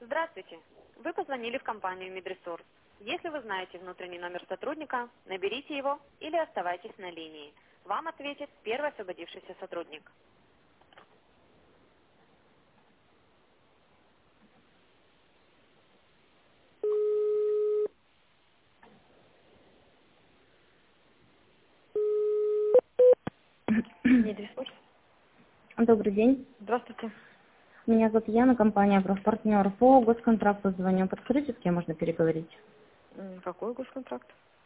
Здравствуйте. Вы позвонили в компанию Медресурс. Если вы знаете внутренний номер сотрудника, наберите его или оставайтесь на линии. Вам ответит первый освободившийся сотрудник. Медресурс. Добрый день. Здравствуйте. Меня зовут Яна, компания «Профпартнер». По госконтракту звоню. Подскажите, с кем можно переговорить? Какой госконтракт?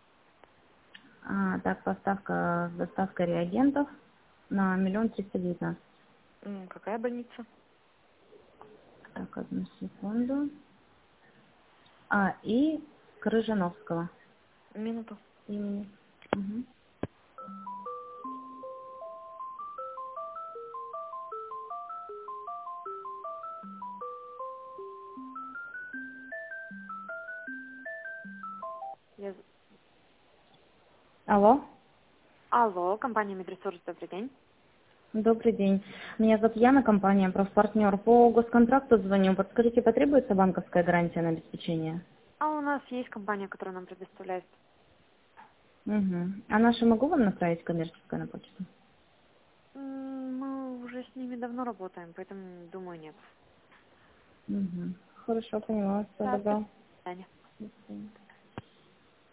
Так, поставка с доставкой реагентов на 1 319 000. Какая больница? Так, одну секунду. И Крыжановского Минуту. имени. Мгм. Алло. Алло, компания Медресурс, добрый день. Добрый день. Меня зовут Яна, компания «Профпартнер». По госконтракту звоню. Подскажите, потребуется банковская гарантия на обеспечение? А у нас есть компания, которая нам предоставляет. Угу. А наши могу вам направить коммерческое на почту? Мы уже с ними давно работаем, поэтому думаю, нет. Угу. Хорошо, поняла. Всего Да, до доброго. свидания. До свидания.